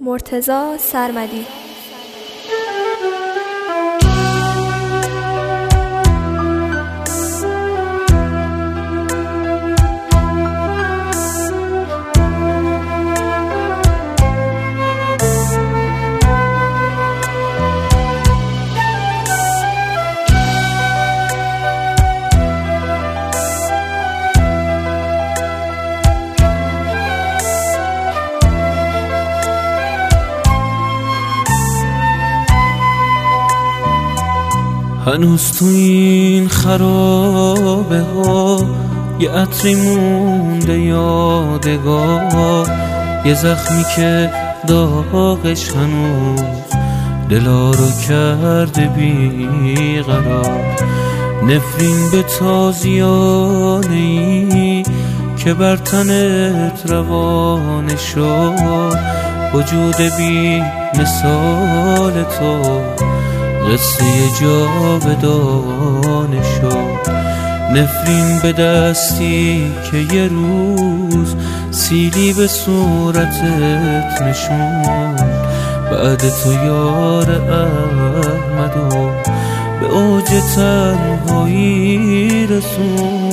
مرتضی سرمدی. هنوز تو این خرابه ها یه عطری مونده یادگار، یه زخمی که داغش هنوز دلا رو کرده بیقرار. نفرین به تازیانه ای که بر تنت روانه شد، وجود بی مثال تو قصه جاودانه شد. نفرین به دستی که یه روز سیلی به صورتت نشون، بعد تو یار احمد و به اوج تنهایی رسون.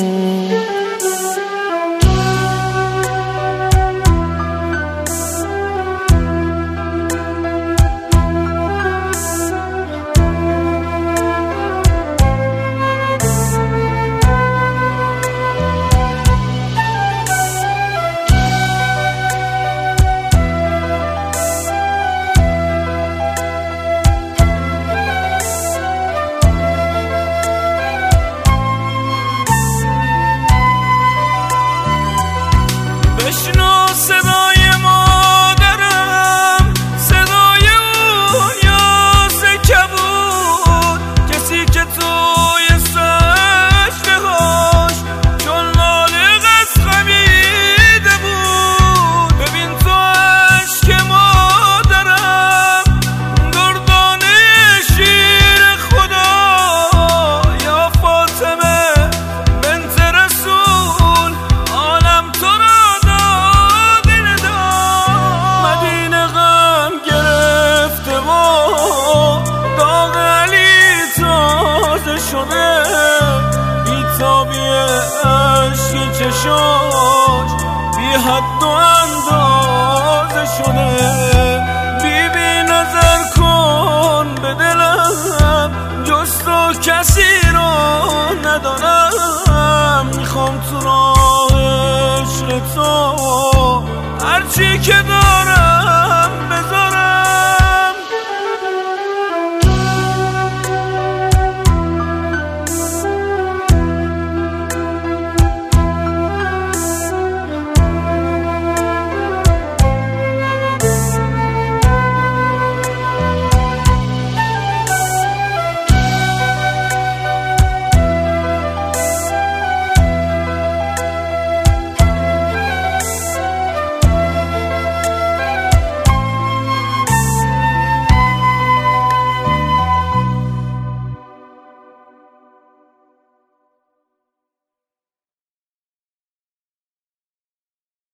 بشنو صدای مادرم، صدای اون یاس کبود، کسی که توی سجده هاش چون نالق از خمیده بود. ببین تو عشق مادرم، دردانه شیر خدا، یا فاطمه بنت رسول، عالم تو را بیتابی عشق چشاش بی حد و اندازه شده. بی نظر کن به دلم، جز تو کسی رو ندارم. میخوام تو راه عشق تو هرچی که دارم